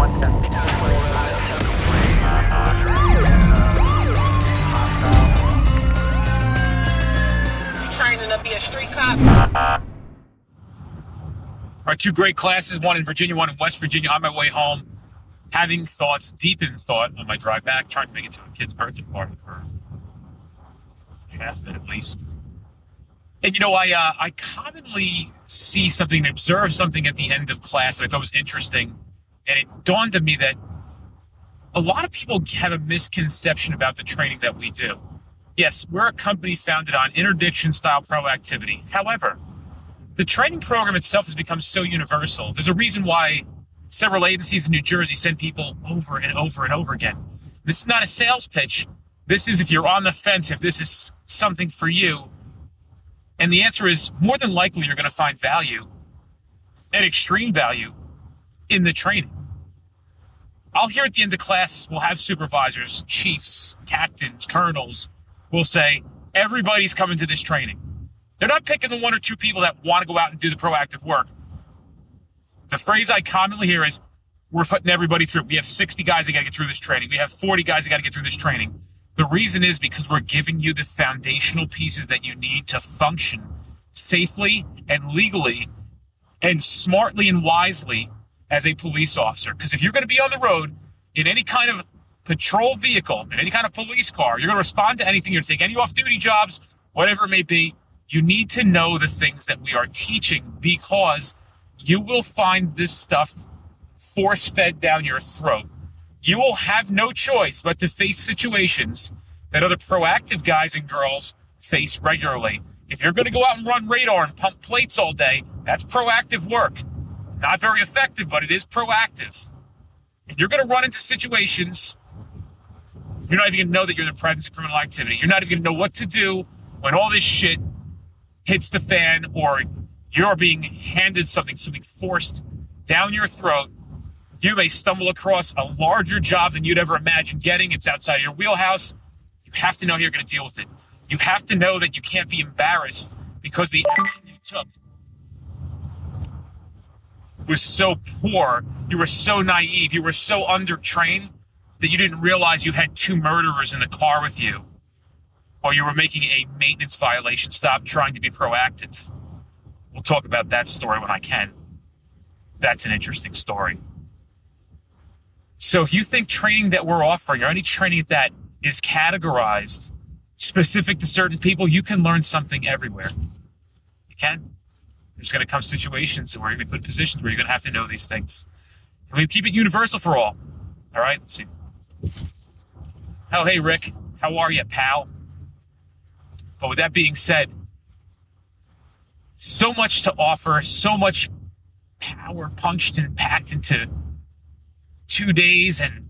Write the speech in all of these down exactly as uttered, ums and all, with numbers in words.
You training to be a street cop? Our two great classes, one in Virginia, one in West Virginia, on my way home, having thoughts, deep in thought on my drive back, trying to make it to a kid's birthday party for half of it at least. And, you know, I uh, I commonly see something and observe something at the end of class that I thought was interesting. And it dawned on me that a lot of people have a misconception about the training that we do. Yes, we're a company founded on interdiction-style proactivity. However, the training program itself has become so universal. There's a reason why several agencies in New Jersey send people over and over and over again. This is not a sales pitch. This is if you're on the fence, if this is something for you. And the answer is more than likely you're going to find value and extreme value in the training. I'll hear at the end of class, we'll have supervisors, chiefs, captains, colonels, will say, everybody's coming to this training. They're not picking the one or two people that want to go out and do the proactive work. The phrase I commonly hear is, we're putting everybody through. We have sixty guys that got to get through this training. We have forty guys that got to get through this training. The reason is because we're giving you the foundational pieces that you need to function safely and legally and smartly and wisely as a police officer. Because if you're going to be on the road in any kind of patrol vehicle, in any kind of police car, you're going to respond to anything, you're going to take any off-duty jobs, whatever it may be, you need to know the things that we are teaching because you will find this stuff force-fed down your throat. You will have no choice but to face situations that other proactive guys and girls face regularly. If you're going to go out and run radar and pump plates all day, that's proactive work. Not very effective, but it is proactive. And you're going to run into situations, you're not even going to know that you're in the presence of criminal activity. You're not even going to know what to do when all this shit hits the fan or you're being handed something, something forced down your throat. You may stumble across a larger job than you'd ever imagine getting. It's outside of your wheelhouse. You have to know how you're going to deal with it. You have to know that you can't be embarrassed because the action you took was so poor. You were so naive. You were so undertrained that you didn't realize you had two murderers in the car with you or you were making a maintenance violation. Stop trying to be proactive. We'll talk about that story when I can. That's an interesting story. So if you think training that we're offering or any training that is categorized specific to certain people, you can learn something everywhere. You can. There's going to come situations where you're going to put positions where you're going to have to know these things. And we keep it universal for all. All right? Let's see. Oh, hey, Rick. How are you, pal? But with that being said, so much to offer, so much power punched and packed into two days, and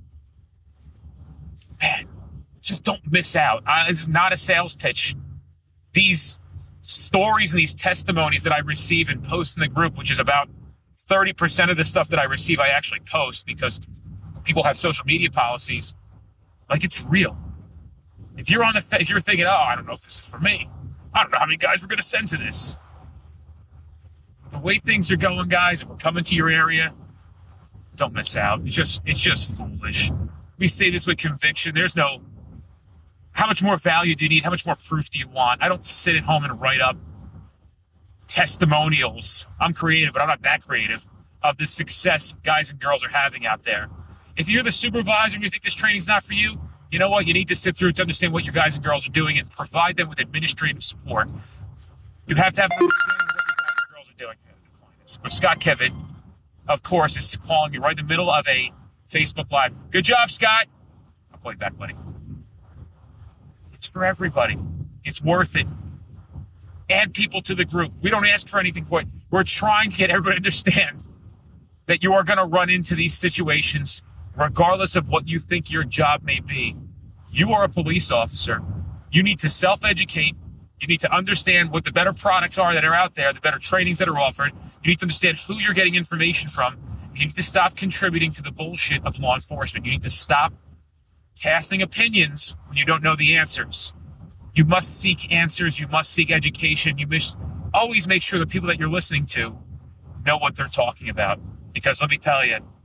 man, just don't miss out. Uh, it's not a sales pitch. These stories and these testimonies that I receive and post in the group, which is about thirty percent of the stuff that I receive, I actually post because people have social media policies. Like, it's real. If you're on the, if you're thinking, oh, I don't know if this is for me. I don't know how many guys we're going to send to this. The way things are going, guys, if we're coming to your area, don't miss out. It's just, it's just foolish. We say this with conviction. There's no, how much more value do you need? How much more proof do you want? I don't sit at home and write up testimonials. I'm creative, but I'm not that creative of the success guys and girls are having out there. If you're the supervisor and you think this training's not for you, you know what? You need to sit through to understand what your guys and girls are doing and provide them with administrative support. You have to have an understanding of what your guys and girls are doing. But Scott Kevin, of course, is calling you right in the middle of a Facebook Live. Good job, Scott. I'll call you back, buddy. It's for everybody. It's worth it. Add people to the group. We don't ask for anything for it. We're trying to get everybody to understand that you are going to run into these situations regardless of what you think your job may be. You are a police officer. You need to self-educate. You need to understand what the better products are that are out there, the better trainings that are offered. You need to understand who you're getting information from. You need to stop contributing to the bullshit of law enforcement. You need to stop casting opinions when you don't know the answers. You must seek answers. You must seek education. You must always make sure the people that you're listening to know what they're talking about. Because let me tell you,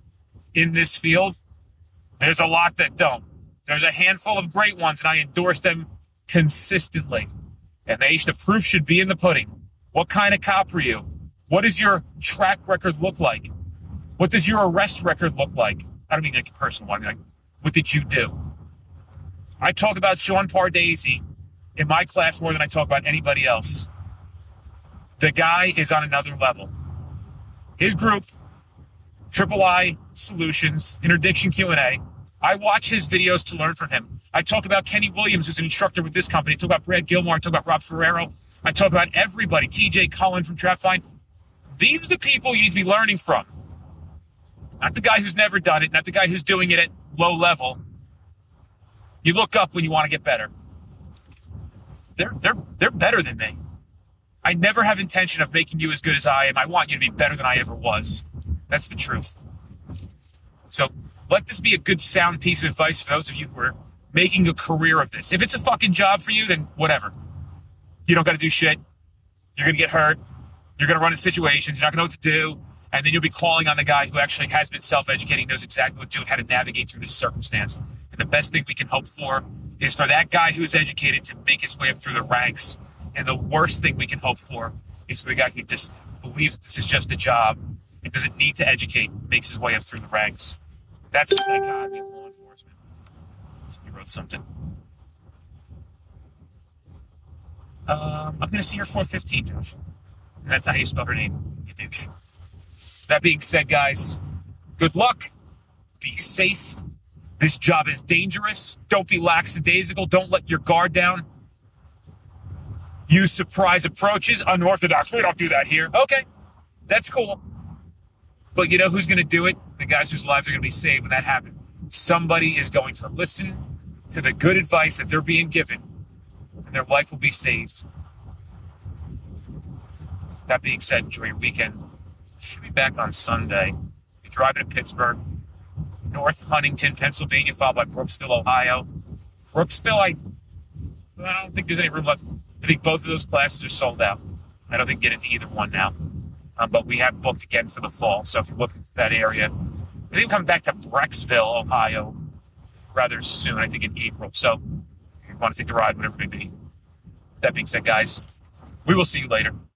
in this field, there's a lot that don't. There's a handful of great ones, and I endorse them consistently. And they, the proof should be in the pudding. What kind of cop are you? What does your track record look like? What does your arrest record look like? I don't mean like a personal one. I mean like, what did you do? I talk about Sean Pardesi in my class more than I talk about anybody else. The guy is on another level. His group, Triple I Solutions, Interdiction Q and A, I watch his videos to learn from him. I talk about Kenny Williams, who's an instructor with this company. I talk about Brad Gilmore. I talk about Rob Ferrero. I talk about everybody. T J Cullen from TrapFine. These are the people you need to be learning from. Not the guy who's never done it, not the guy who's doing it at low level. You look up when you want to get better. They're, they're, they're better than me. I never have intention of making you as good as I am. I want you to be better than I ever was. That's the truth. So let this be a good, sound piece of advice for those of you who are making a career of this. If it's a fucking job for you, then whatever. You don't got to do shit. You're going to get hurt. You're going to run into situations. You're not going to know what to do. And then you'll be calling on the guy who actually has been self-educating, knows exactly what to do, how to navigate through this circumstance. And the best thing we can hope for is for that guy who's educated to make his way up through the ranks. And the worst thing we can hope for is the guy who just believes this is just a job and doesn't need to educate, makes his way up through the ranks. That's the dichotomy of law enforcement. Somebody wrote something. Um, I'm going to see her four fifteen, Josh. And that's not how you spell her name, you douche. That being said, guys, good luck. Be safe. This job is dangerous. Don't be lackadaisical. Don't let your guard down. Use surprise approaches. Unorthodox. We don't do that here. Okay, that's cool. But you know who's going to do it? The guys whose lives are going to be saved when that happens. Somebody is going to listen to the good advice that they're being given, and their life will be saved. That being said, enjoy your weekend. Should be back on Sunday. Be driving to Pittsburgh, North Huntington, Pennsylvania, followed by Brooksville, Ohio. Brooksville, I, I don't think there's any room left. I think both of those classes are sold out. I don't think get into either one now. Um, but we have booked again for the fall. So if you're looking for that area, I think I'm coming back to Brecksville, Ohio, rather soon. I think in April. So if you want to take the ride, whatever it may be. That being said, guys, we will see you later.